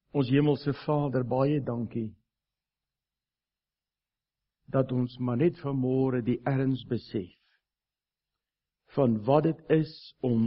Ons hemelse Vader, baie dankie dat ons maar net vanmôre die erns besef van wat dit is om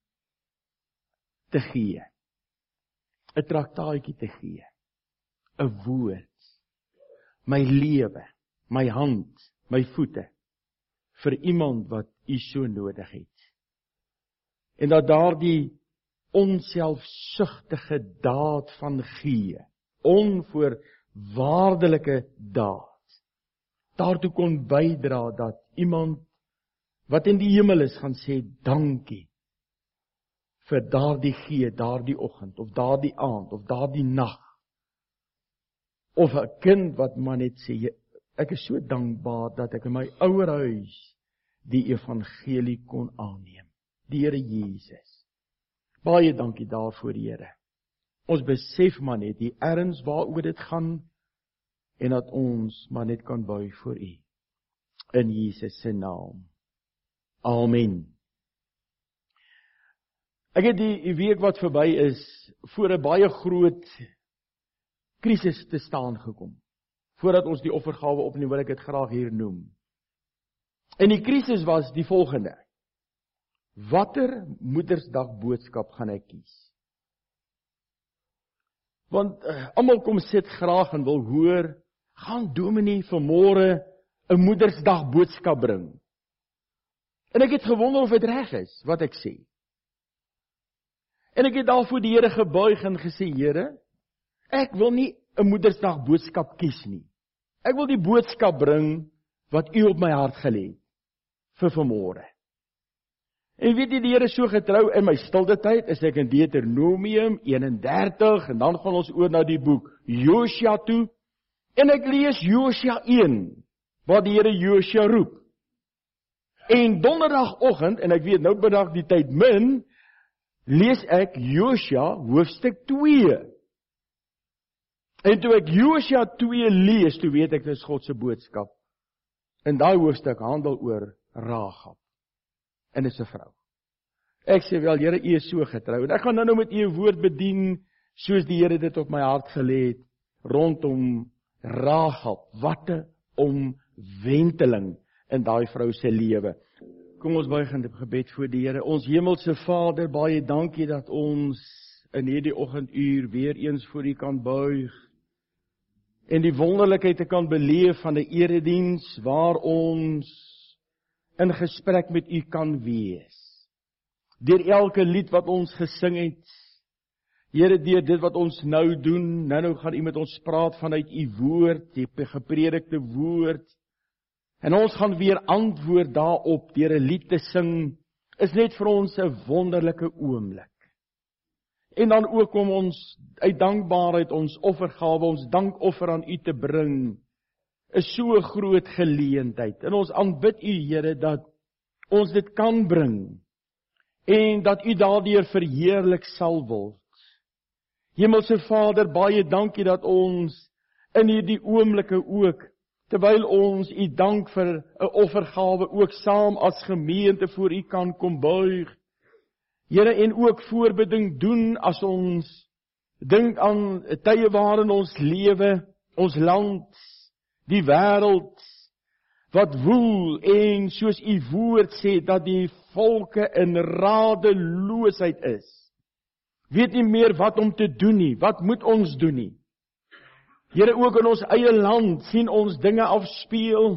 te gee. 'n Traktaatjie te gee. 'n Woord. My lewe, my hand, my voete vir iemand wat U so nodig het. En dat daardie onselfsugtige daad van gee, onvoorwaardelike daad, daartoe kon bydra dat iemand wat in die hemel is gaan sê dankie vir daardie gee, daardie oggend, of daardie aand, of daardie nag. Of 'n kind wat maar net sê, ek is so dankbaar dat ek in my ouerhuis die evangelie kon aanneem. Die Here Jesus. Baie dankie daarvoor, Here. Ons besef maar net die erns waaroor dit gaan, en dat ons maar net kan buig voor U. In Jesus se naam. Amen. Ek het die week wat verby is, voor 'n baie groot krisis te staan gekom. Voordat ons die offergawe opneem, wil ek dit graag hier noem. En die krisis was die volgende. Watter Moedersdag boodskap gaan ek kies? Want almal kom sit graag en wil hoor, gaan dominee vanmôre 'n Moedersdag boodskap bring. En ek het gewonder of dit reg is wat ek sê. En ek het daarvoor die Here gebuig en gesê, Here, ek wil nie 'n Moedersdag boodskap kies nie. Ek wil die boodskap bring wat U op my hart gelê het vir vanmôre. En weet jy, die Here is so getrou, in my stilte tyd is ek in Deuteronomium 31 en dan gaan ons oor na die boek Josua toe. En ek lees Josua 1 waar die Here Josua roep. En donderdagoggend, en ek weet nou middag die tyd min, lees ek Josua hoofstuk 2. En toe ek Josua 2 lees, toe weet ek dit is God se boodskap. En daai hoofstuk handel oor Rahab. En is 'n vrou. Ek sê wel, Here, U is so getrou. En ek gaan nou met U 'n woord bedien, soos die Here dit op my hart gelê het, rondom Rahab. Wat 'n omwenteling in daai vrou se lewe. Kom ons buig in gebed voor die Here. Ons hemelse Vader, baie dankie dat ons in hierdie oggenduur weer eens voor U kan buig. En die wonderlikheid te kan beleef van 'n erediens waar ons in gesprek met U kan wees. Deur elke lied wat ons gesing het, Here, deur dit wat ons nou doen, nou gaan U met ons praat vanuit U woord, die gepredikte woord, en ons gaan weer antwoord daarop deur 'n lied te sing, is net vir ons 'n wonderlike oomblik. En dan ook om ons uit dankbaarheid ons offergawe, ons dankoffer aan U te bring, is so 'n groot geleentheid. En ons aanbid U, Here, dat ons dit kan bring en dat U daardeur verheerlik sal word. Hemelse Vader, baie dankie dat ons in hierdie oomblikke ook, terwyl ons U dank vir 'n offergawe ook saam as gemeente voor U kan kom buig. Here, en ook voorbeding doen as ons dink aan tye waarin ons lewe, ons land, die wêreld wat woel en soos U woord sê dat die volke in radeloosheid is. Weet nie meer wat om te doen nie, wat moet ons doen nie. Here, ook in ons eie land sien ons dinge afspeel.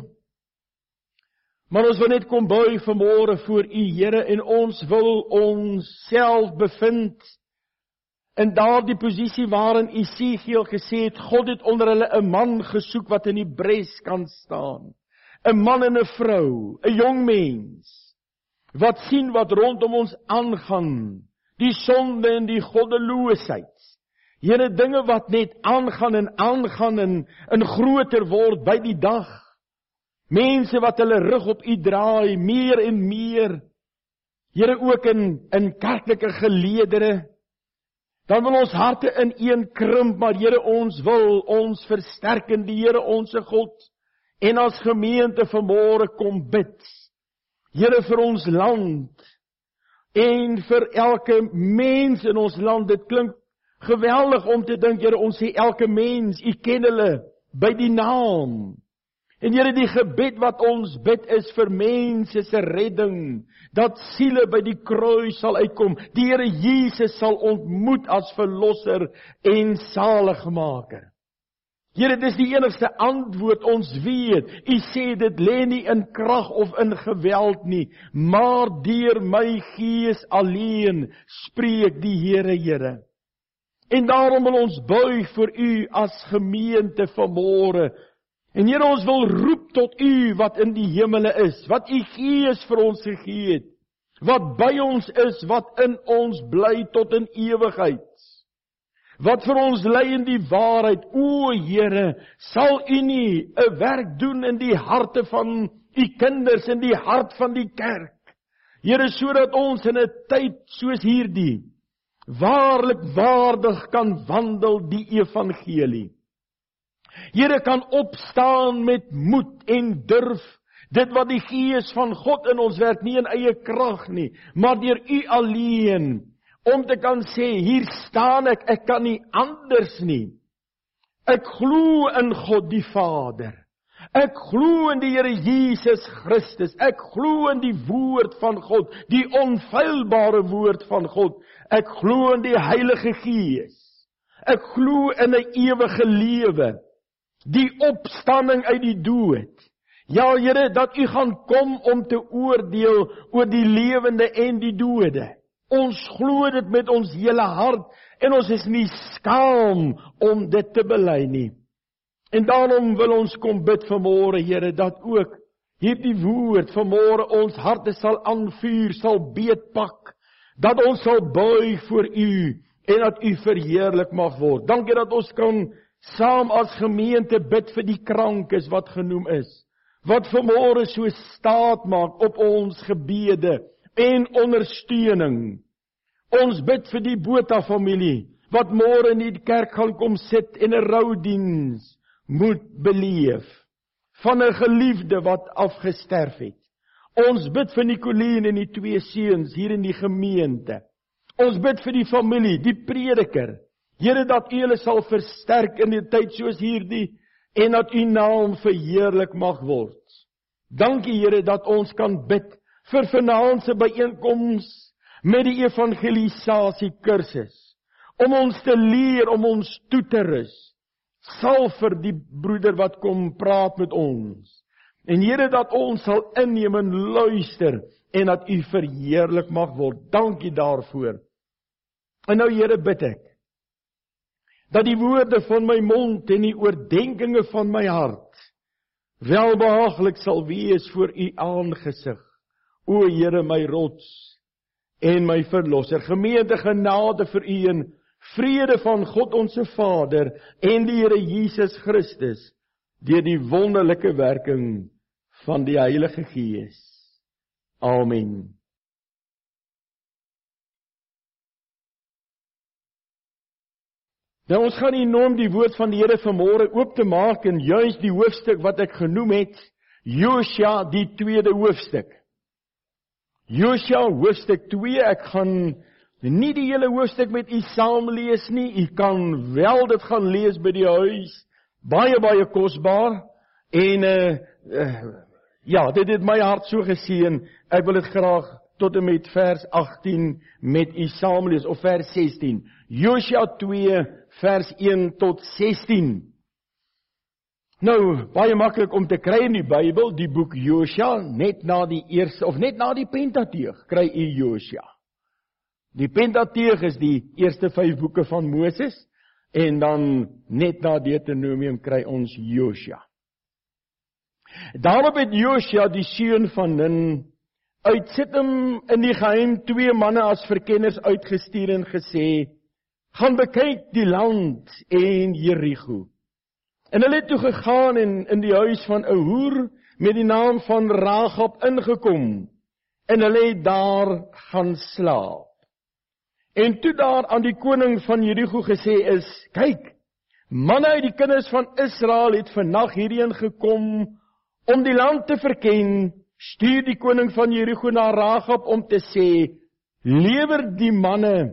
Maar ons wil net kom buig vanmôre voor U, Here, en ons wil onsself bevind in daardie posisie waarin Esegiel gesê het, God het onder hulle 'n man gesoek wat in die bres kan staan. 'n Man en 'n vrou, 'n jong mens, wat sien wat rondom ons aangaan, die sonde en die goddeloosheid. Here, dinge wat net aangaan en groter word by die dag. Mense wat hulle rug op U draai, meer en meer. Here, ook in kerklike geleedere. Dan wil ons harte ineen krimp, maar Here, ons wil ons versterkende Here, onsse God, en as gemeente vanmôre kom bid. Here, vir ons land, en vir elke mens in ons land. Dit klink Geweldig om te dink, Here, ons sê elke mens, U ken hulle by die naam. En Here, die gebed wat ons bid is vir mense se redding, dat siele by die kruis sal uitkom, die Here Jesus sal ontmoet as verlosser en saligmaker. Here, dit is die enigste antwoord ons weet. U sê dit lê nie in krag of in geweld nie, maar deur my Gees alleen spreek die Here, Here. En daarom wil ons buig voor U as gemeente vanmôre. En Here, ons wil roep tot U wat in die hemele is, wat U Gees vir ons gegee het, wat by ons is, wat in ons bly tot in ewigheid. Wat vir ons lei in die waarheid. O Here, sal U nie 'n werk doen in die harte van U kinders, in die hart van die kerk. Here, sodat ons in 'n tyd soos hierdie waarlik waardig kan wandel die evangelie. Here, kan opstaan met moed en durf, dit wat die Gees van God in ons werk, nie in eie krag nie, maar deur U alleen, om te kan sê, hier staan ek kan nie anders nie. Ek glo in God die Vader. Ek glo in die Here Jesus Christus. Ek glo in die woord van God, die onfeilbare woord van God. Ek glo in die Heilige Gees. Ek glo in 'n ewige lewe, die opstanding uit die dood. Ja, Here, dat U gaan kom om te oordeel oor die lewende en die dode. Ons glo dit met ons hele hart en ons is nie skaam om dit te bely nie. En daarom wil ons kom bid vanmôre, Here, dat ook hierdie woord vanmôre ons harte sal aanvuur, sal beetpak, dat ons sal buig voor U en dat U verheerlik mag word. Dankie dat ons kan saam as gemeente bid vir die krankes wat genoem is, wat vanmôre so staat maak op ons gebede en ondersteuning. Ons bid vir die Botha familie, wat môre in die kerk gaan kom sit en 'n roudiens moet beleef, van 'n geliefde wat afgesterf het. Ons bid vir Nicoline en die 2 seuns hier in die gemeente. Ons bid vir die familie, die prediker. Here, dat U hulle sal versterk in 'n tyd soos hierdie, en dat U naam verheerlik mag word. Dankie, Here, dat ons kan bid vir vanaand se byeenkoms met die evangelisasie kursus, om ons te leer, om ons toe te rus. Sal vir die broeder wat kom praat met ons. En Here, dat ons sal inneem en luister, en dat U verheerlik mag word. Dankie daarvoor. En nou, Here, bid ek, dat die woorde van my mond en die oordeenkinge van my hart welbehaaglik sal wees voor U aangesig. O Here, my rots en my verlosser. Gemeente, genade vir U en vrede van God ons Vader en die Here Jesus Christus deur die wonderlike werking van die Heilige Gees. Amen. Nou, ons gaan enorm die woord van die Here vanmôre oop te maak en juis die hoofstuk wat ek genoem het, Josua, die 2de hoofstuk. Josua hoofstuk 2, ek gaan nie die hele hoofstuk met u saam lees nie, u kan wel dit gaan lees by die huis, baie kosbaar, en ja, dit het my hart so geseën, ek wil dit graag tot en met vers 18 met u saam lees, of vers 16, Josua 2, vers 1 tot 16. Nou, baie maklik om te kry in die Bybel, die boek Josua, net na die eerste, of net na die Pentateug, kry u Josua. Die Pentateug is die eerste 5 boeke van Moses, en dan net na Deuteronomium kry ons Josua. Daarop het Josua, die seun van Nun, uit Sittim in die geheim 2 manne as verkenners uitgestuur en gesê, gaan bekyk die land en Jericho. En hulle het toe gegaan en in die huis van 'n hoer met die naam van Rahab ingekom, en hulle het daar gaan slaap. En toe daar aan die koning van Jericho gesê is, kyk, manne uit die kinders van Israel het vannag hierheen gekom om die land te verken, stuur die koning van Jericho na Rahab om te sê, lewer die manne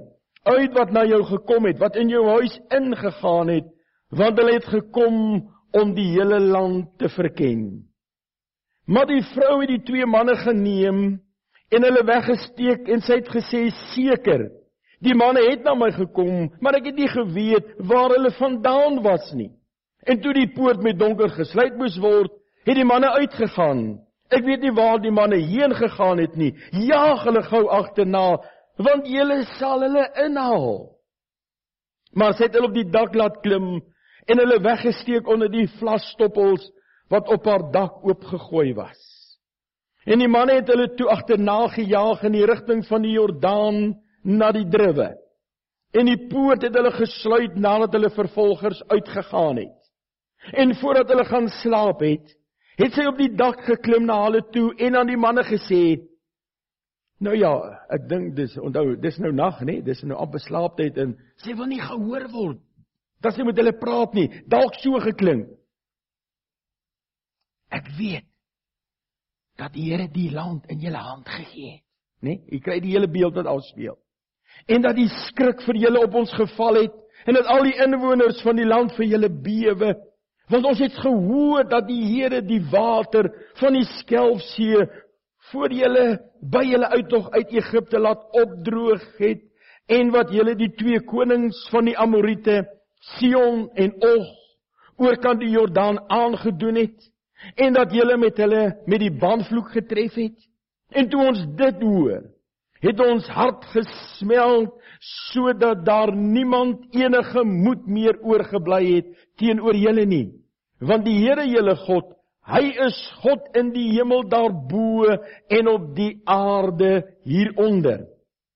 uit wat na jou gekom het, wat in jou huis ingegaan het, want hulle het gekom om die hele land te verken. Maar die vrou het die 2 manne geneem en hulle weggesteek en sy het gesê, seker, die manne het na my gekom, maar ek het nie geweet waar hulle vandaan was nie. En toe die poort met donker gesluit moes word, het die manne uitgegaan. Ek weet nie waar die manne heen gegaan het nie. Jaag hulle gou agterna, want julle sal hulle inhaal. Maar sy het hulle op die dak laat klim en hulle weggesteek onder die vlasstoppels wat op haar dak oopgegooi was. En die manne het hulle toe agterna gejaag in die rigting van die Jordaan na die druwe. En die poort het hulle gesluit nadat hulle vervolgers uitgegaan het. En voordat hulle gaan slaap het sy op die dak geklim na hulle toe en aan die manne gesê, nou ja, ek dink dis nou nag, nee, dis nou amper slaaptyd en sy wil nie gehoor word. Dat sy met hulle praat nie, dalk so geklink. Ek weet dat die Here die land in julle hand gegee het, nee? Jy kry die hele beeld wat afspeel. En dat die skrik vir julle op ons geval het en dat al die inwoners van die land vir julle bewe. Want ons het gehoor dat die Here die water van die Skelfsee voor julle, by julle uittog uit Egipte laat opdroog het, en wat julle die 2 konings van die Amorite, Sion en Og, oorkant die Jordaan aangedoen het, en dat julle met hulle met die banvloek getref het. En toe ons dit hoor, het ons hart gesmeld, sodat daar niemand enige moed meer oorgebly het teenoor julle nie. Want die Here julle God, hy is God in die hemel daarbo en op die aarde hieronder.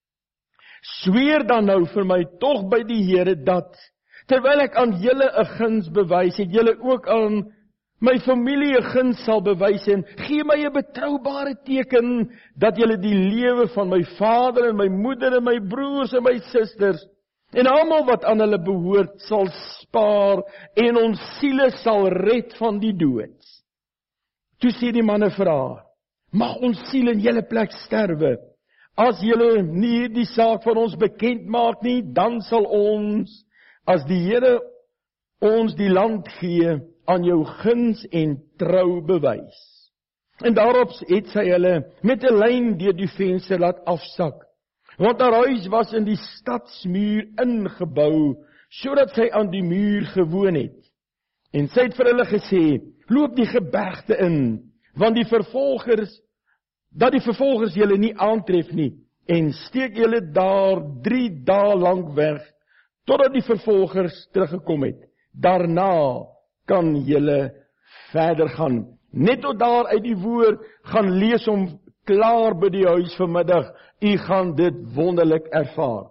Sweer dan nou vir my tog by die Here dat, terwyl ek aan julle 'n guns bewys het, julle ook aan my familie 'n guns sal bewys en gee my 'n betroubare teken dat julle die lewe van my vader en my moeder en my broers en my susters en almal wat aan hulle behoort sal spaar en ons siele sal red van die dood. Toe sê die manne vir haar, mag ons siel in julle plek sterwe. As julle nie die saak van ons bekend maak nie, dan sal ons, as die Here ons die land gee, aan jou guns en trou bewys. En daarop het sy hulle met 'n lyn deur die venster laat afsak, want haar huis was in die stadsmuur ingebou, sodat sy aan die muur gewoon het. En sy het vir hulle gesê, loop die gebergte in, want die vervolgers julle nie aantref nie, en steek julle daar 3 dae lank weg, totdat die vervolgers teruggekom het. Daarna kan julle verder gaan. Net tot daar uit die woord gaan lees hom klaar by die huis vanmiddag. U gaan dit wonderlik ervaar.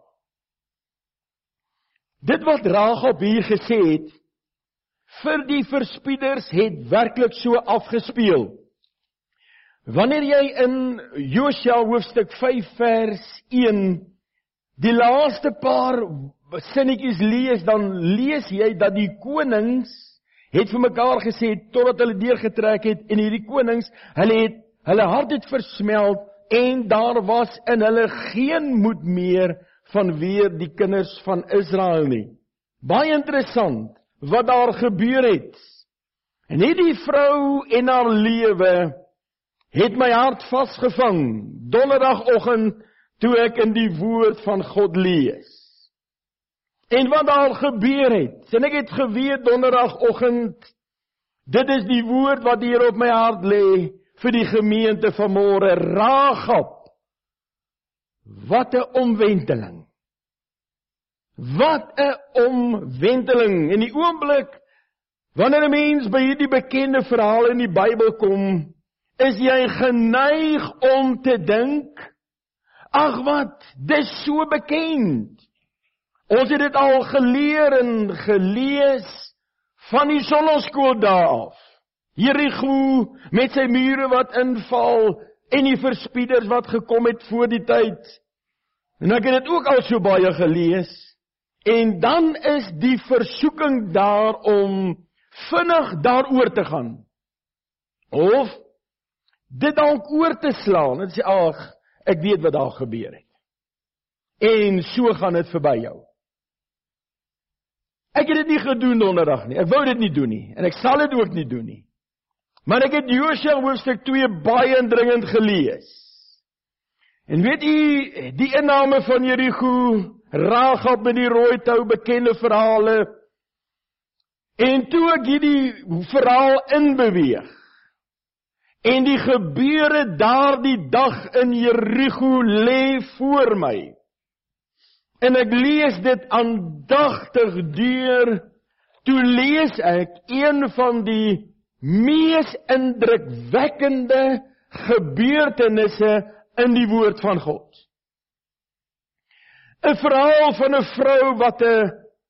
Dit wat Ragab hier gesê het, vir die verspieders het werklik so afgespeel. Wanneer jy in Josua hoofstuk 5 vers 1 die laaste paar sinnetjies lees, dan lees jy dat die konings het vir mekaar gesê, totdat hulle deurgetrek het, en hierdie konings, hulle hart het versmelt, en daar was in hulle geen moed meer vanweer die kinders van Israel nie. Baie interessant, wat daar gebeur het. En hierdie vrou en haar lewe het my hart vasgevang, donderdagoggend, toe ek in die woord van God lees. En wat daar gebeur het, en ek het geweet donderdagoggend, dit is die woord wat hier op my hart lê, vir die gemeente vanmôre, Ragab. Wat 'n omwenteling. Wat 'n omwenteling. In die oomblik, wanneer 'n mens by hierdie bekende verhaal in die Bybel kom, is jy geneig om te dink, ag wat, dis so bekend. Ons het dit al geleer en gelees van die sonnaskool daar af. Jerigo met sy mure wat inval en die verspieders wat gekom het voor die tyd. En ek het dit ook al so baie gelees. En dan is die versoeking daar om vinnig daaroor te gaan. Of dit dalk oor te slaan en sê, ag, ek weet wat daar gebeur het. en so gaan dit verby jou. Ek het dit nie gedoen donderdag nie, ek wou dit nie doen nie, en ek sal dit ook nie doen nie. Maar ek het Josua hoofstuk 2 baie indringend gelees. En weet u, die inname van Jericho, Rahab met die rooi tou, bekende verhale, en toe ek hierdie verhaal inbeweeg, en die gebeure daardie dag in Jericho lê voor my, en ek lees dit aandagtig deur, toe lees ek een van die mees indrukwekkende gebeurtenisse in die woord van God. 'n verhaal van 'n vrou wat 'n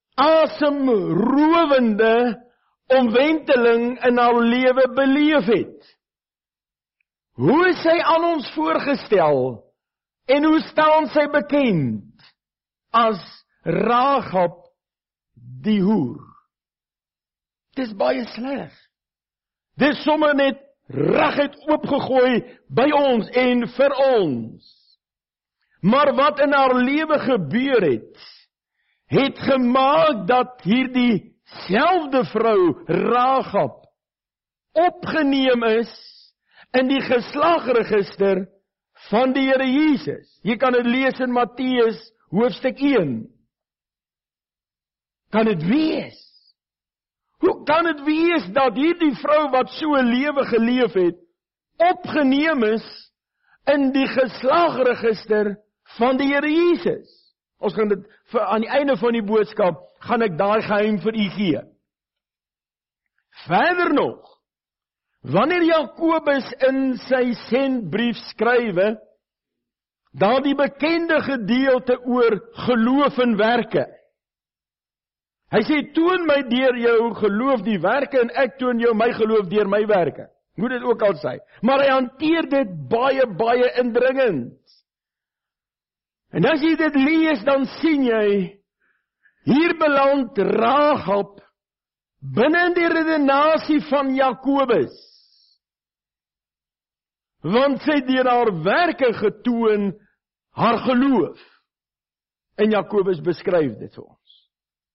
asemrowende omwenteling in haar lewe beleef het. Hoe is sy aan ons voorgestel en hoe staan sy bekend as Rahab die hoer? Dis baie sleg. Dis sommer net reguit oopgegooi by ons en vir ons. Maar wat in haar lewe gebeur het gemaak dat hierdie selfde vrou, Rahab, opgeneem is in die geslagregister van die Here Jesus. Jy kan dit lees in Matteus hoofstuk 1. Kan dit wees? Hoe kan dit wees dat hierdie vrou wat so 'n lewe geleef het, opgeneem is in die geslagregister van die Here Jesus? Ons gaan dit aan die einde van die boodskap, gaan ek daai geheim vir u gee. Verder nog, wanneer Jakobus in sy sendbrief skrywe, daardie bekende gedeelte oor geloof en werke. Hy sê, toon my deur jou geloof die werke, en ek toon jou my geloof deur my werke. Moet dit ook al sê. Maar hy hanteer dit baie indringend. En as jy dit lees, dan sien jy, hier beland Rahab binne in die redenasie van Jakobus. Want sy het deur haar werke getoon haar geloof. En Jakobus beskryf dit vir ons.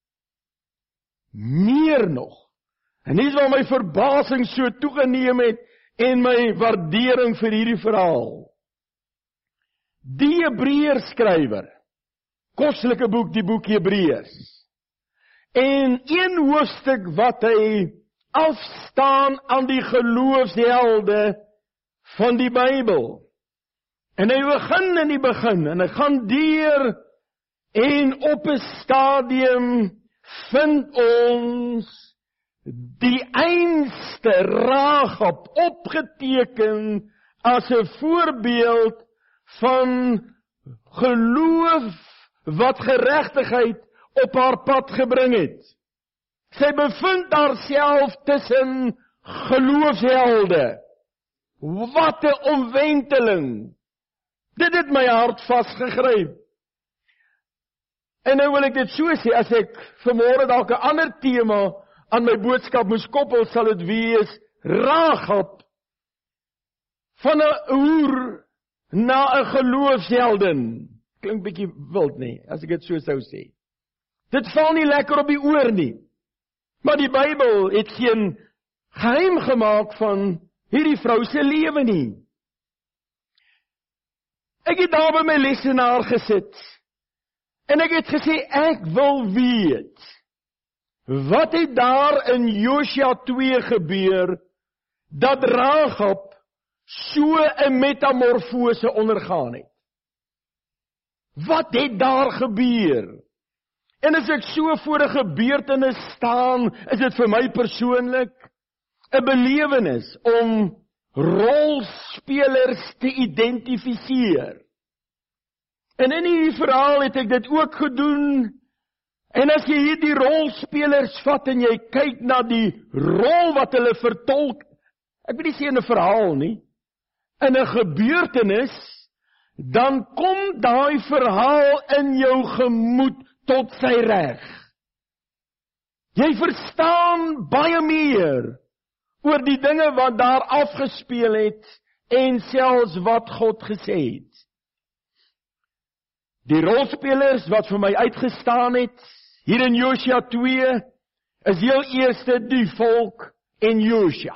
Meer nog, en dis waar my verbasing so toegeneem het, en my waardering vir hierdie verhaal. Die Hebreërskrywer, kostelike boek, die boek Hebreërs, en een hoofstuk wat hy afstaan aan die geloofshelde van die Bybel. En hy begin in die begin, en hy gaan deur, en op 'n stadium vind ons die einste Rahab opgeteken as 'n voorbeeld van geloof wat geregtigheid op haar pad gebring het. Sy bevind haarself tussen geloofshelde. Wat 'n omwenteling. Dit het my hart vasgegryp. En nou wil ek dit so sê, as ek vanmôre dalk 'n ander tema aan my boodskap moes koppel, sal dit wees Rahab van 'n hoer na 'n geloofsheldin. Klink bietjie wild nie, as ek dit so sou sê. Dit val nie lekker op die oor nie. Maar die Bybel het geen geheim gemaak van hierdie vrou se lewe nie. Ek het daar by my lesenaar gesit, en ek het gesê, ek wil weet, wat het daar in Josua 2 gebeur, dat Rahab so 'n metamorfose ondergaan het? Wat het daar gebeur? En as ek so voor 'n gebeurtenis staan, is dit vir my persoonlik 'n belewenis om rolspelers te identifiseer. En in hierdie verhaal het ek dit ook gedoen. En as jy hierdie rolspelers vat en jy kyk na die rol wat hulle vertolk, ek wil nie sê in 'n verhaal nie, in 'n gebeurtenis, dan kom daai verhaal in jou gemoed tot sy reg. Jy verstaan baie meer oor die dinge wat daar afgespeel het en selfs wat God gesê het. Die rolspelers wat vir my uitgestaan het, hier in Josua 2, is heel eerste die volk en Josua.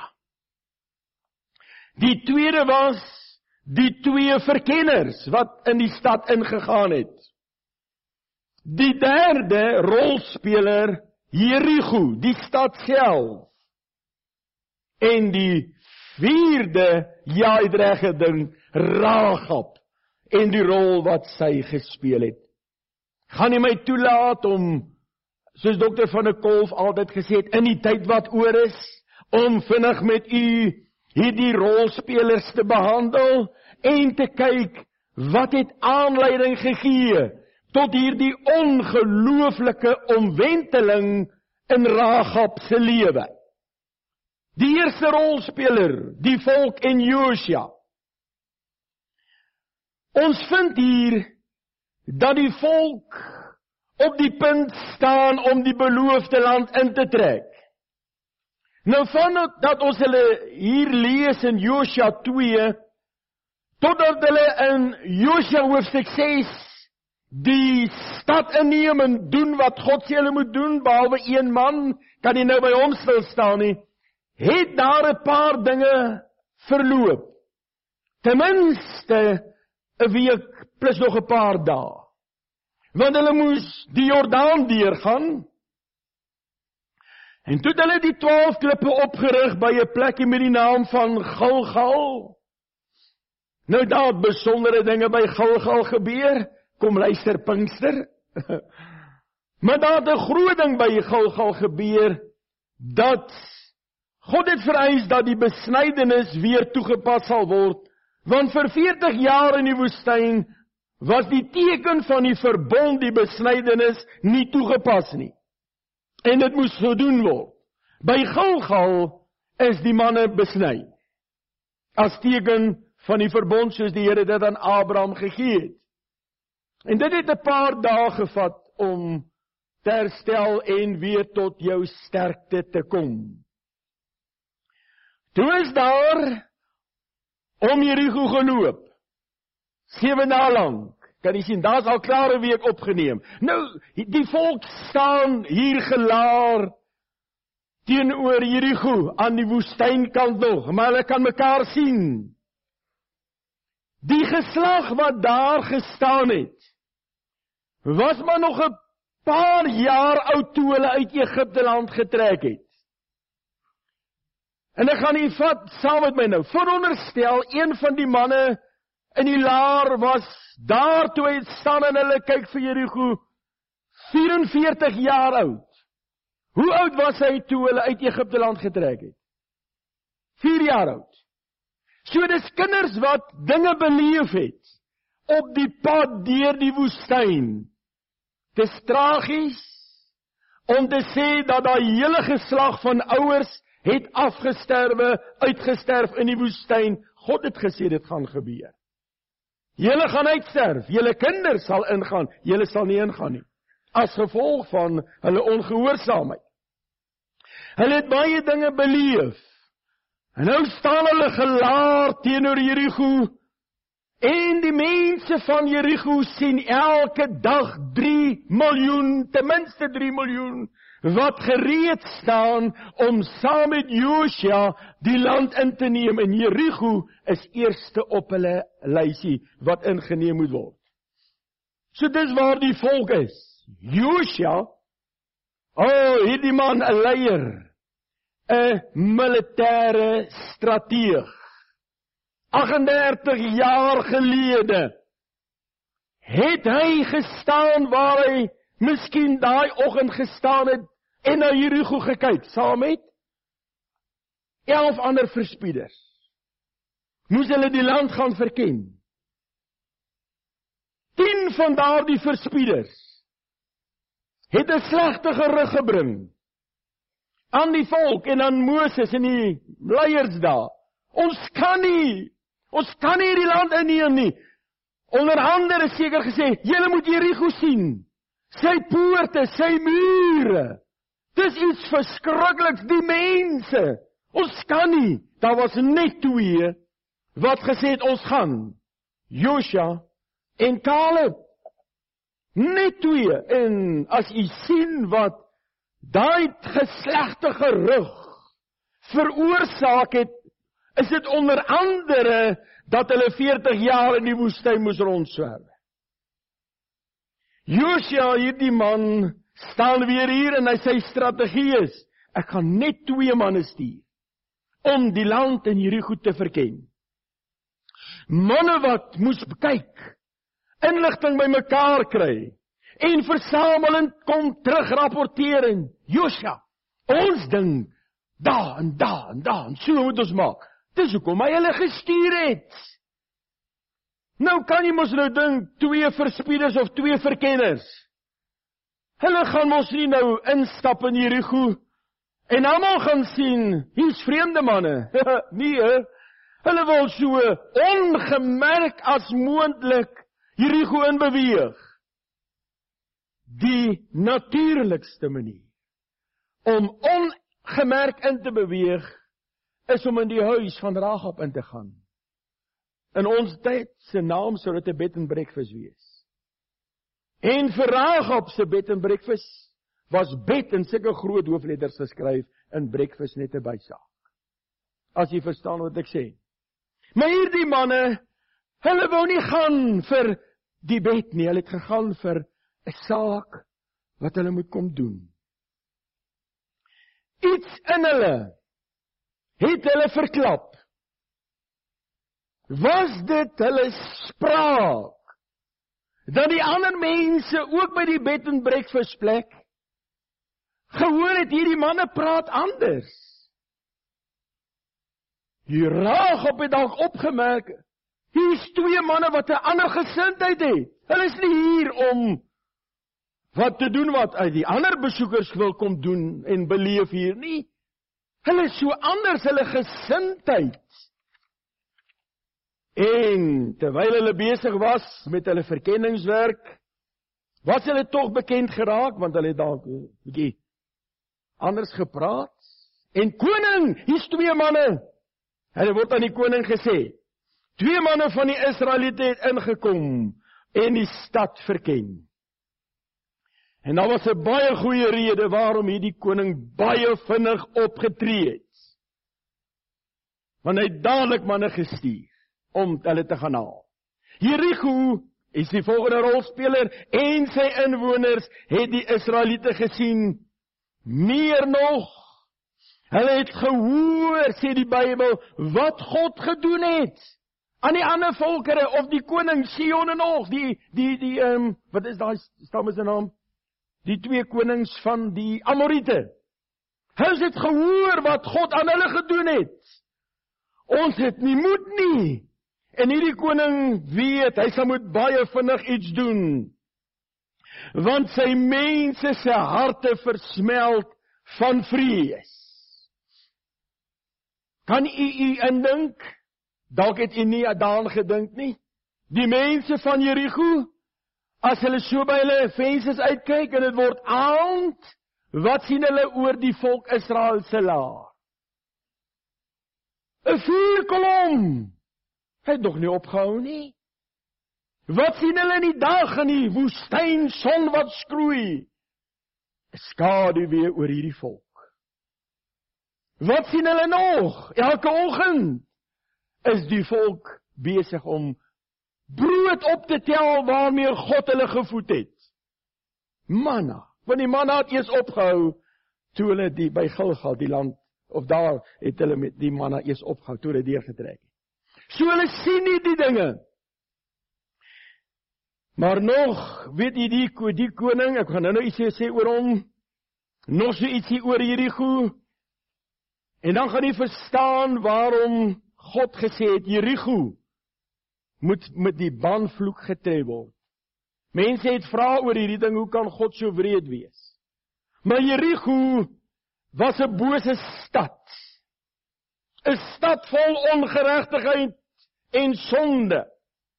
Die tweede was die 2 verkenners wat in die stad ingegaan het. Die derde rolspeler, Jericho, die stad self. En die 4de jaaidregge ding, Rahab, en die rol wat sy gespeel het. Gaan nie my toelaat om, soos Dr. van der Kolf altyd gesê het, in die tyd wat oor is, om vinnig met u hierdie rolspelers te behandel, en te kyk, wat het aanleiding gegee, tot hierdie ongelooflike omwenteling in Rahab se lewe. Die eerste rolspeler, die volk en Josua. Ons vind hier, dat die volk op die punt staan om die beloofde land in te trek. Nou vanaf dat ons hulle hier lees in Josua 2, totdat hulle in Josua hoofstuk 6 die stad inneem en doen wat God sê hulle moet doen, behalwe een man, kan nie nou by hom stil staan nie, het daar 'n paar dinge verloop. Ten minste 'n week plus nog 'n paar dae. Want hulle moes die Jordaan deurgaan. En toe het hulle die 12 klippe opgerig by 'n plekkie met die naam van Gilgal. Nou daar het besondere dinge by Gilgal gebeur. Kom luister Pinkster. Maar daar het 'n groot ding by Gilgal gebeur, dat God het vereis dat die besnydenis weer toegepas sal word, want vir 40 jaar in die woestyn was die teken van die verbond, die besnydenis, nie toegepas nie. En dit moes gedoen word. By Gilgal is die manne besny, as teken van die verbond, soos die Here dit aan Abraham gegee het. En dit het 'n paar dae gevat om te herstel en weer tot jou sterkte te kom. Toe is daar om Jericho geloop, 7 dae lank. Kan jy sien, daar is al klaar 'n week opgeneem. Nou, die volk staan hier gelaar teenoor Jericho, aan die woestynkant nog, maar hulle kan mekaar sien. Die geslag wat daar gestaan het, was maar nog 'n paar jaar oud toe hulle uit Egipte land getrek het. En ek gaan nie vat saam met my nou. Veronderstel, een van die manne in die laar was daar toe hy staan en hulle kyk vir Jericho, 44 jaar oud. Hoe oud was hy toe hulle uit Egipte land getrek het? 4 jaar oud. So dis kinders wat dinge beleef het op die pad deur die woestyn. Dit is tragies om te sê dat daai hele geslag van ouers het uitgesterf in die woestyn. God het gesê dit gaan gebeur. Julle gaan uitsterf, julle kinders sal ingaan, julle sal nie ingaan nie. As gevolg van hulle ongehoorsaamheid. Hulle het baie dinge beleef. En nou staan hulle gelaar teenoor Jericho. En die mense van Jericho sien elke dag 3 miljoen, ten minste 3 miljoen, wat gereed staan om saam met Josua die land in te neem. En Jericho is eerste op hulle lysie wat ingeneem moet word. So dis waar die volk is. Josua, hierdie man 'n leier, 'n militêre strateeg. 38 jaar gelede het hy gestaan waar hy miskien daai oggend gestaan het en na Jericho gekyk, saam met 11 ander verspieders. Moes hulle die land gaan verken. 10 van daardie verspieders het 'n slegte gerug gebring aan die volk en aan Moses en die leiers daar. Ons kan nie die land inneem nie. Onder andere seker gesê, julle moet Jericho sien. Sy poorte, sy mure. Dis iets verskrikliks, die mense. Ons kan nie. Daar was net 2 wat gesê het ons gaan. Josua en Caleb. Net 2. En as u sien wat daai geslegte gerug veroorsaak het, is dit onder andere dat hulle 40 jaar in die woestyn moes rondswerwe. Josua, hierdie man, staan weer hier en hy sy strategie is, ek gaan net 2 manne stuur, om die land in Jerigo te verken. Manne wat moes kyk, inligting by mekaar kry, en versamel en kom terug rapporteer en, Josua, ons ding, daar en daar en daar, en so moet ons maak. Dis hoekom hy hulle gestuur het. Nou kan jy mos nou dink, 2 verspieders of 2 verkenners. Hulle gaan mos nie nou instap in Jerigo, en almal gaan sien, hier's vreemde manne. Nee, hulle wil so ongemerk as moontlik Jerigo in beweeg. Die natuurlikste manier om ongemerk in te beweeg, is om in die huis van Rahab in te gaan. In ons tyd, sy naam sou dit 'n bed and breakfast wees. En vir Rahab se bed and breakfast was bed in sulke groot hoofletters geskryf, en breakfast net 'n bysaak. As jy verstaan wat ek sê. Maar hierdie manne, hulle wou nie gaan vir die bed nie, hulle het gegaan vir 'n saak wat hulle moet kom doen. Iets in hulle het hulle verklap. Was dit hulle spraak, dat die ander mense ook by die bed and breakfast plek gehoor het, hierdie manne praat anders. Die Rahab het dalk opgemerk, hier's 2 manne wat 'n ander gesindheid het. Hulle is nie hier om wat te doen wat uit die ander besoekers wil kom doen en beleef hier nie. Hulle is so anders, hulle gesindheid. En terwyl hulle besig was met hulle verkenningswerk, was hulle tog bekend geraak, want hulle het dalk 'n bietjie anders gepraat. En koning, hier's 2 manne. Hulle word aan die koning gesê, 2 manne van die Israeliete het ingekom en die stad verken. En daar was 'n baie goeie rede waarom hierdie koning baie vinnig opgetree het. Want hy het dadelik manne gestuur om hulle te gaan haal. Jerigo is die volgende rolspeler, en sy inwoners het die Israeliete gesien. Meer nog, hulle het gehoor, sê die Bybel, wat God gedoen het aan die ander volkere, of die koning Sion en Og, wat is daai stam se naam? Die 2 konings van die Amoriete. Hulle het gehoor wat God aan hulle gedoen het. Ons het nie moed nie. En hierdie koning weet, hy sal moet baie vinnig iets doen. Want sy mense se harte versmelt van vrees. Kan u indink? Dalk het u nie daaraan gedink nie. Die mense van Jerigo, as hulle so by hulle vensters uitkyk en dit word aand, wat sien hulle oor die volk Israel se laar? 'n vuurkolom. Hy het nog nie opgehou nie. Wat sien hulle in die dag in die woestyn, son wat skroei? 'n Skaduwee oor hierdie volk. Wat sien hulle nog? Elke oggend is die volk besig om brood op te tel waarmee God hulle gevoed het. Manna. Want die manna het eers opgehou toe hulle die by Gilgal, die land, of daar het hulle met die manna eers opgehou toe hulle deurgetrek het. So hulle sien nie die dinge. Maar nog, weet jy die koning, ek gaan nou ietsie sê oor hom, nog so ietsie oor Jerigo, en dan gaan jy verstaan waarom God gesê het, Jerigo moet met die banvloek getref word. Mense het vra oor hierdie ding, hoe kan God so wreed wees? Maar Jerigo was 'n bose stad. 'n stad vol ongeregtigheid en sonde.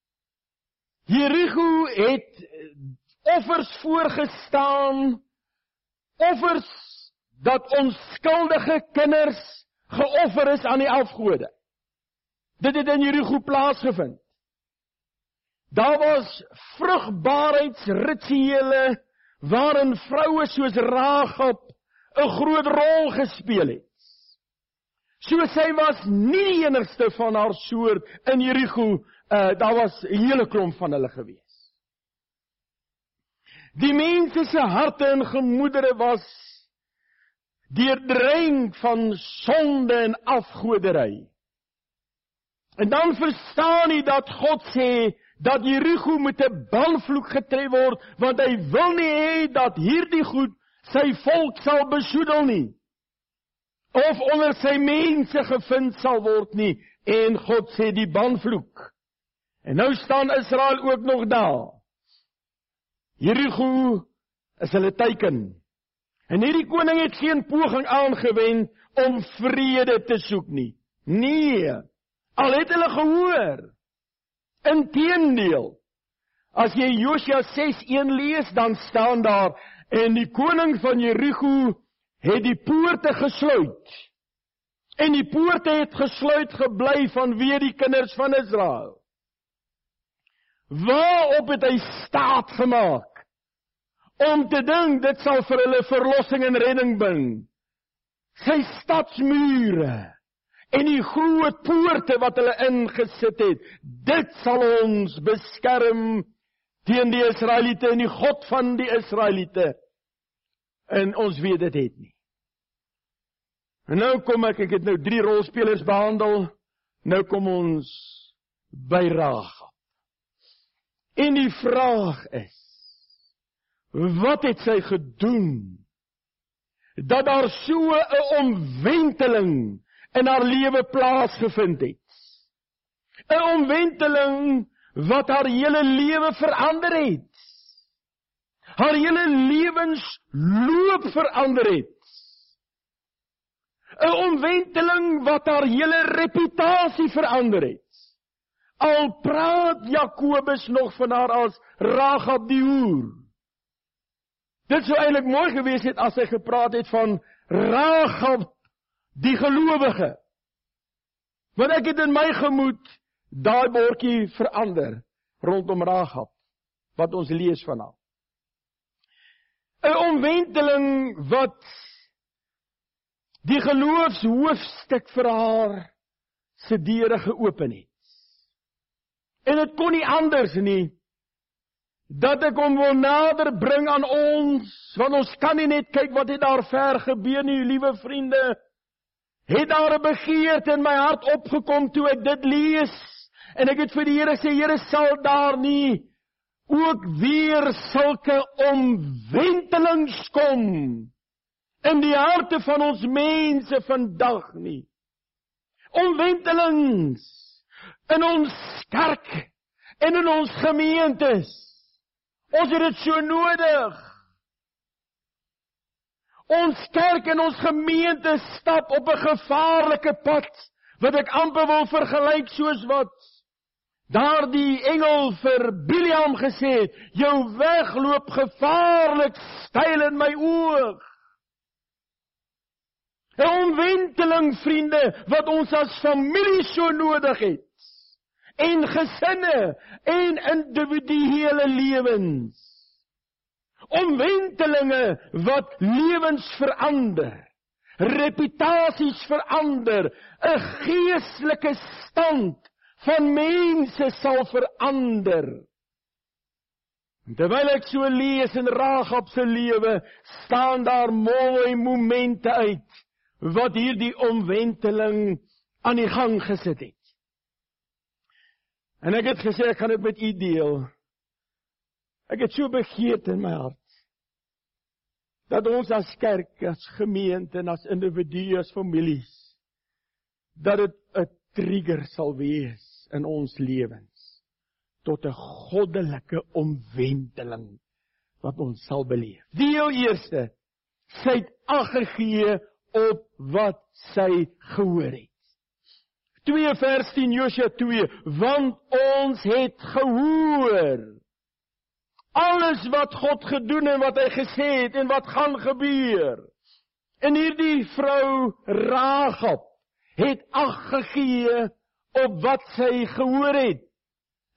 Jerigo het offers voorgestaan, offers dat onskuldige kinders geoffer is aan die afgode. Dit het in Jerigo plaasgevind. Daar was vrugbaarheidsrituele waarin vroue soos Rahab 'n groot rol gespeel het. So sy was nie die enigste van haar soort in Jerigo, daar was 'n hele klomp van hulle gewees. Die mense se harte en gemoedere was deurdrenk van sonde en afgoderry. En dan verstaan jy dat God sê, dat Jerigo met 'n banvloek getref word, want hy wil nie hê dat hierdie goed sy volk sal besoedel nie, of onder sy mense gevind sal word nie, en God sê die banvloek. En nou staan Israel ook nog daar. Jerigo is hulle teiken. En hierdie koning het geen poging aangewend om vrede te soek nie. Nee, al het hulle gehoor. Inteendeel, as jy Josua 6:1 lees, dan staan daar, en die koning van Jerigo het die poorte gesluit. En die poorte het gesluit gebly vanweë die kinders van Israel. Waarop het hy staat gemaak? Om te dink, dit sal vir hulle verlossing en redding bring. Sy stadsmure en die groot poorte wat hulle ingesit het, dit sal ons beskerm teen die Israeliete en die God van die Israeliete. En ons weet dit het nie. En nou kom ek het nou 3 rolspelers behandel, nou kom ons by Rahab. En die vraag is, wat het sy gedoen, dat daar so 'n omwenteling in haar lewe plaasgevind het? 'n Omwenteling wat haar hele lewe verander het. Haar hele lewensloop verander het. 'n Omwenteling wat haar hele reputasie verander het. Al praat Jakobus nog van haar as Rahab die hoer. Dit sou eintlik mooi gewees het as hy gepraat het van Rahab die gelowige. Want ek het in my gemoed daai bordjie verander rondom Rahab, wat ons lees van haar. 'n Omwenteling wat die geloofshoofstuk vir haar se deure geopen het. En dit kon nie anders nie, dat ek hom wil nader bring aan ons, want ons kan nie net kyk wat het daar ver gebeur nie, liewe vriende. Het daar 'n begeerte in my hart opgekom toe ek dit lees, en ek het vir die Here sê, Here, sal daar nie ook weer sulke omwentelings kom in die harte van ons mense vandag nie. Omwentelings in ons kerk en in ons gemeentes. Ons het dit so nodig. Ons kerk en ons gemeente stap op 'n gevaarlike pad, wat ek amper wil vergelyk soos wat daardie engel vir Biliam gesê het, jou weg loop gevaarlik styl in my oog. 'n Omwenteling, vriende, wat ons as familie so nodig het. En gesinne en individuele lewens. Omwentelinge wat lewens verander, reputasies verander, 'n geestelike stand van mense sal verander. En terwyl ek so lees in Rahab se lewe, staan daar mooi momente uit wat hierdie omwenteling aan die gang gesit het. En ek het gesê, ek gaan dit met u deel. Ek het so begeerte in my hart, dat ons as kerk, as gemeente en as individue, as families, dat dit 'n trigger sal wees in ons lewens, tot 'n goddelike omwenteling, wat ons sal beleef. Die heel eerste, sy het ag gegee op wat sy gehoor het. 2 vers 10 Josua 2, want ons het gehoor alles wat God gedoen en wat hy gesê het en wat gaan gebeur. En hierdie vrou Rahab het ag gegee op wat sy gehoor het.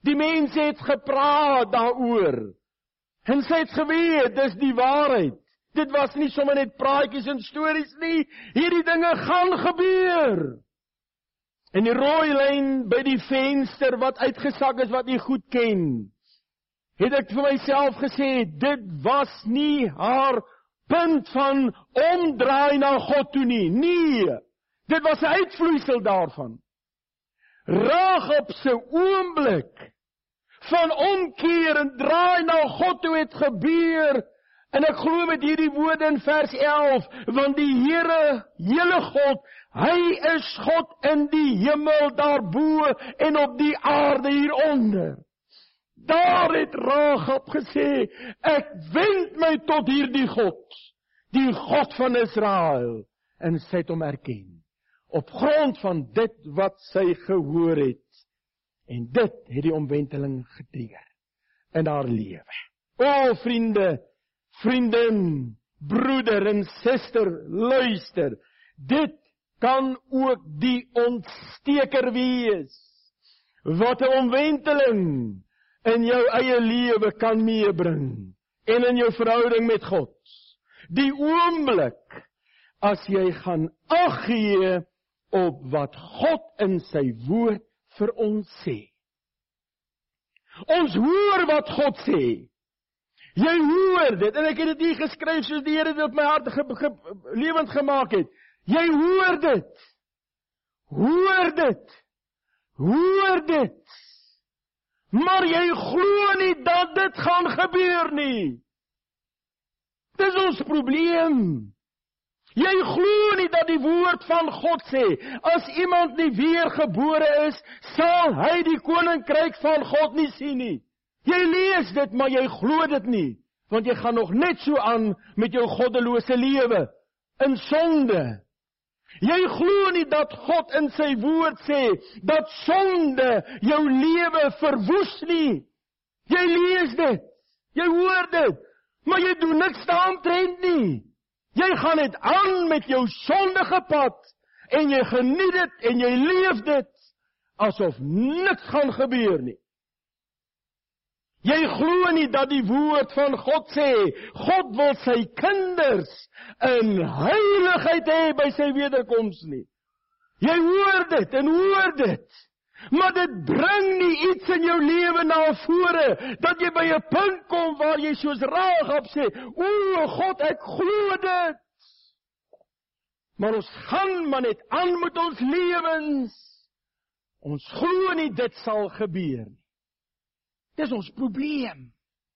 Die mense het gepraat daaroor. En sy het geweet, dis die waarheid. Dit was nie sommer net praatjies en stories nie. Hierdie dinge gaan gebeur. En die rooi lyn by die venster wat uitgesak is, wat jy goed ken, het ek vir myself gesê, dit was nie haar punt van omdraai na God toe nie. Nee, dit was 'n uitvloeisel daarvan. Rahab se oomblik van omkeer en draai na God toe het gebeur. En ek glo met hierdie woorde in vers 11, want die Here, hele God, hy is God in die hemel daarbo en op die aarde hieronder. Daar het Rahab gesê, ek wend my tot hierdie God, die God van Israel, en sy het hom erken, op grond van dit wat sy gehoor het, en dit het die omwenteling getrigger in haar lewe. O vriende, vriendin, broeder en suster, luister, dit kan ook die ontsteker wees, wat 'n omwenteling in jou eie lewe kan meebring, en in jou verhouding met God. Die oomblik, as jy gaan ag gee op wat God in sy woord vir ons sê. Ons hoor wat God sê. Jy hoor dit, en ek het dit nie geskryf soos die Here dit op my hart lewend gemaak het. Jy hoor dit. Hoor dit. Hoor dit. Maar jy glo nie dat dit gaan gebeur nie. Dis ons probleem. Jy glo nie dat die woord van God sê, as iemand nie weergebore is, sal hy die koninkryk van God nie sien nie. Jy lees dit, maar jy glo dit nie, want jy gaan nog net so aan met jou goddelose lewe, in sonde. Jy glo nie dat God in sy woord sê, dat sonde jou lewe verwoes nie. Jy lees dit, jy hoor dit, maar jy doen niks daaromtrent nie. Jy gaan net aan met jou sondige pad, en jy geniet dit, en jy leef dit, asof niks gaan gebeur nie. Jy glo nie dat die woord van God sê, God wil sy kinders in heiligheid hê by sy wederkoms nie. Jy hoor dit en hoor dit, maar dit bring nie iets in jou lewe na vore, dat jy by 'n punt kom waar jy soos Rahab sê, o God, ek glo dit. Maar ons gaan maar net aan met ons lewens. Ons glo nie dit sal gebeur nie. Dis ons probleem.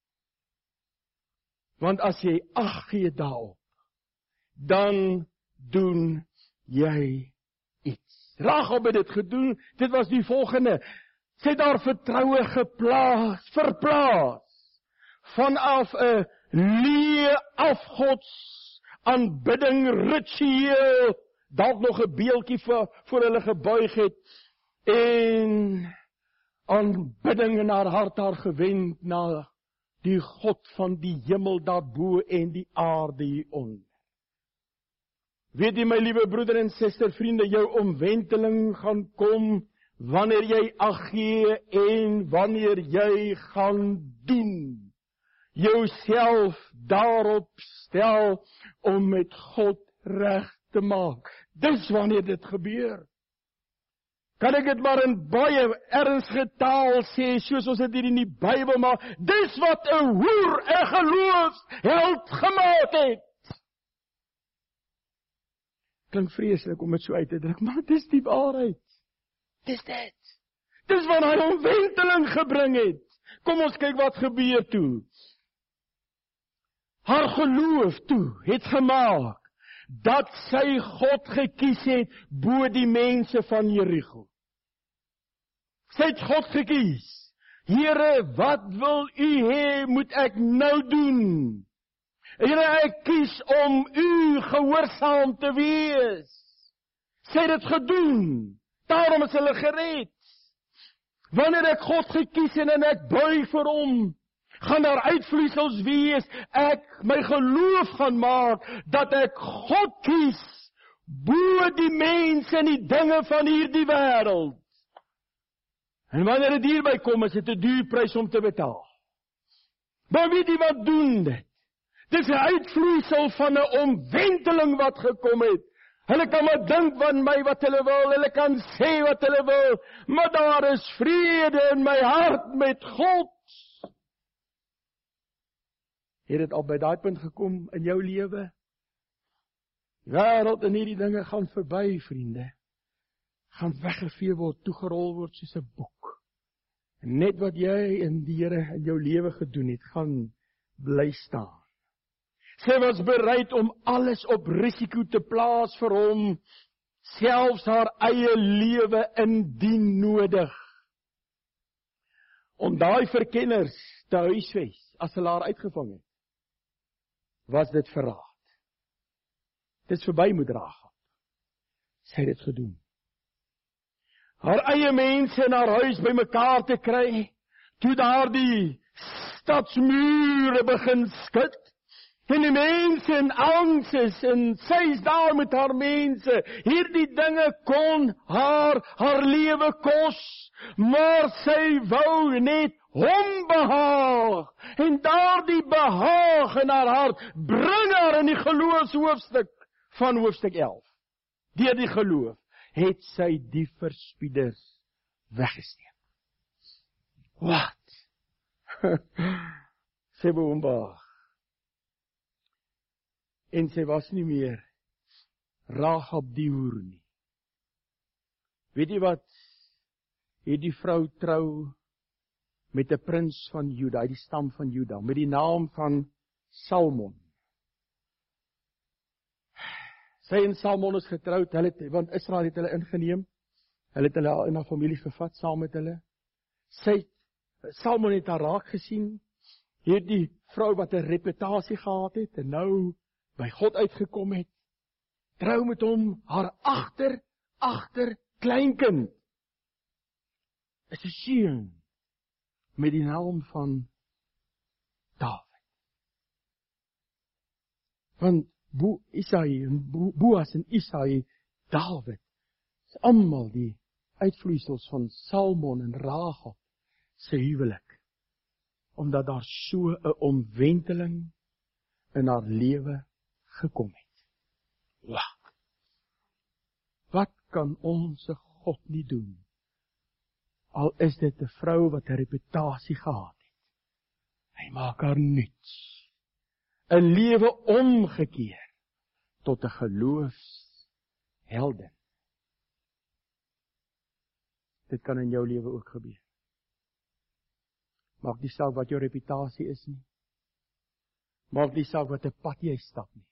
Want as jy ag gee daarop, dan doen jy iets. Rahab het dit gedoen, dit was die volgende. Sy het daar vertroue verplaas, vanaf 'n leë afgods aanbidding ritueel, dalk nog 'n beeldjie voor hulle gebuig het, en aanbidding in haar hart haar gewend na die God van die hemel daarbo en die aarde hieronder. Weet jy, my liewe broeder en suster, vriende, jou omwenteling gaan kom wanneer jy ag gee en wanneer jy gaan doen. Jouself daarop stel om met God reg te maak. Dis wanneer dit gebeur. Kan ek dit maar in baie ernstige taal sê, soos ons dit hier in die Bybel, maar dis wat 'n hoer 'n geloofsheld gemaak het. Klink vreeslik om dit so uit te druk, maar dis die waarheid. Dis dit. Dis wat hy omwenteling gebring het. Kom ons kyk wat gebeur toe. Haar geloof toe het gemaak dat sy God gekies het bo die mense van Jerigo. Sy het God gekies. Here, wat wil u hê moet ek nou doen? Here, ek kies om u gehoorsaam te wees. Sy het dit gedoen. Daarom is hulle gered. Wanneer ek God gekies het en ek buig vir hom, gaan daar uitvloeisels wees. Ek my geloof gaan maak dat ek God kies bo die mense en die dinge van hierdie wêreld. En wanneer dit hierby kom, is dit 'n duur prys om te betaal. Maar weet jy wat doen dit? Dis 'n uitvloeisel van 'n omwenteling wat gekom het. Hulle kan maar dink van my wat hulle wil, hulle kan sê wat hulle wil, maar daar is vrede in my hart met God. Het dit al by daai punt gekom in jou lewe? Die wêreld en hierdie dinge gaan verby, vriende. Gaan weggevee word, toegerol word soos 'n boek. En net wat jy en die Here in jou lewe gedoen het, gaan bly staan. Sy was bereid om alles op risiko te plaas vir hom, selfs haar eie lewe indien nodig. Om daai verkenners te huisves, as hulle haar uitgevang het, was dit verraad. Dit is verby moet Rahab. Sy het dit gedoen. Haar eie mense in haar huis bymekaar te kry, toe daar die stadsmure begin skud, en die mense in angs is, en sy is daar met haar mense. Hierdie dinge kon haar lewe kos, maar sy wou net hom behaag. En daardie behaag in haar hart bring haar in die geloofshoofstuk van hoofstuk 11. Deur die geloof het sy die verspieders weggesteek. Wat? Sy wou hom behaag. En sy was nie meer Rahab die hoer nie. Weet jy wat? Het die vrou trou met 'n prins van Juda, uit die stam van Juda, met die naam van Salmon. Sy en Salmon is getroud, want Israel het hulle ingeneem. Hulle het hulle in haar familie gevat, saam met hulle. Salmon het haar raak gesien. Hierdie vrou wat 'n reputasie gehad het, en nou by God uitgekom het, trou met hom, haar agter kleinkind is 'n seun met die naam van Dawid. Want Boas en Isaï, Dawid, is almal die uitvloeisels van Salmon en Rahab se huwelik, omdat daar so 'n omwenteling in haar lewe gekom het. Wow. Wat kan ons God nie doen? Al is dit 'n vrou wat 'n reputasie gehad het. Hy maak haar nuuts. 'n lewe omgekeer tot 'n geloofsheldin. Dit kan in jou lewe ook gebeur. Maak nie saak wat jou reputasie is nie. Maak nie saak wat 'n pad jy stap nie.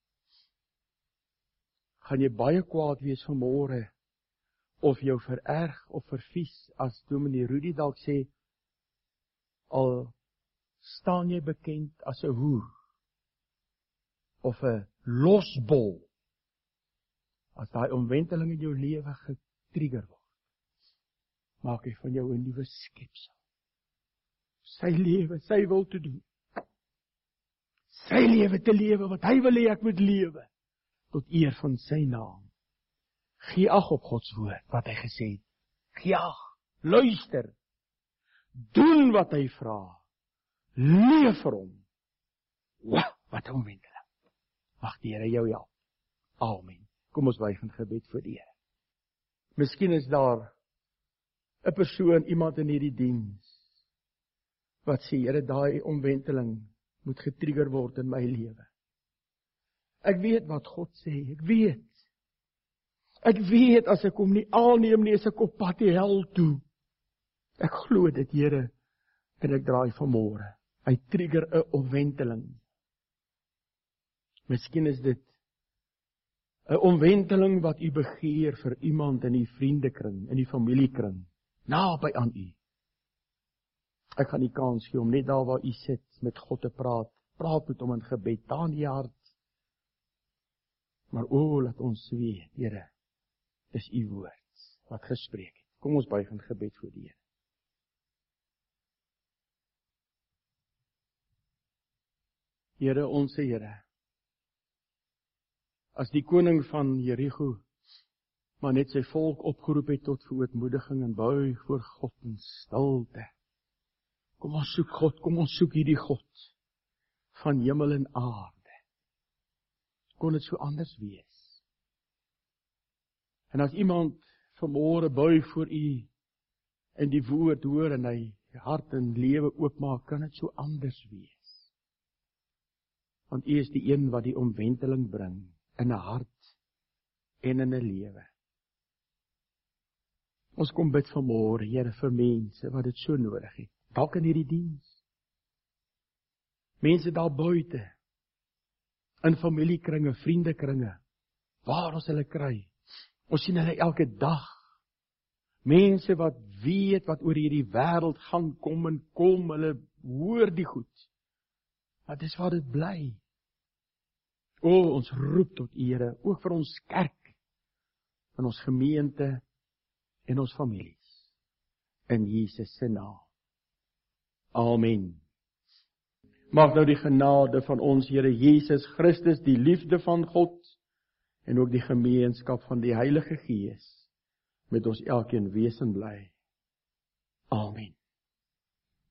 Gaan jy baie kwaad wees vanmôre, of jou vererg of vervies, as dominee Rudy dalk sê, al staan jy bekend as 'n hoer, of 'n losbol, as daai omwenteling in jou lewe getrigger word, maak hy van jou 'n nuwe skepsel. Sy lewe, sy wil te doen. Sy lewe te lewe wat hy wil hê ek moet lewe, tot eer van sy naam. Gee ag op Gods woord, wat hy gesê het. Gee ag, luister, doen wat hy vra, leef vir hom. Wow, wat 'n omwenteling. Mag die Here jou help. Amen. Kom ons buig in gebed voor die Here. Miskien is daar 'n persoon, iemand in hierdie diens, wat sê, Here, daai omwenteling moet getrigger word in my lewe. Ek weet wat God sê, ek weet as ek hom nie aanneem nie, is ek op pad die hel toe. Ek glo dit, Here, en ek draai vanmôre. Hy trigger 'n omwenteling. Miskien is dit 'n omwenteling wat u begeer vir iemand in die vriendekring, in die familiekring, naby aan u. Ek gaan die kans gee om net daar waar u sit met God te praat. Praat met hom in gebed, daar in die hart. Maar laat ons weet, Here, dis u woord wat gespreek het. Kom ons buig in gebed voor die Here. Here, onse Here, as die koning van Jerigo maar net sy volk opgeroep het tot verootmoediging en buig voor God in stilte. Kom ons soek God, kom ons soek hierdie God van hemel en aarde. Kon dit so anders wees? En as iemand vanmôre buig voor u en die woord hoor en hy hart en lewe oopmaak, kan dit so anders wees. Want u is die een wat die omwenteling bring in 'n hart en in 'n lewe. Ons kom bid vanmôre, Here, vir mense wat dit so nodig het. Dalk in hierdie diens. Mense daar buite, in familiekringe, vriendekringe, waar ons hulle kry. Ons sien hulle elke dag. Mense wat weet wat oor hierdie wêreld gaan, kom en kom, hulle hoor die goed. Maar dis waar dit bly. O, ons roep tot U, Here, ook vir ons kerk, in ons gemeente en ons families. In Jesus se naam. Amen. Mag nou die genade van ons Here Jesus Christus, die liefde van God en ook die gemeenskap van die Heilige Gees met ons elkeen wees en bly. Amen.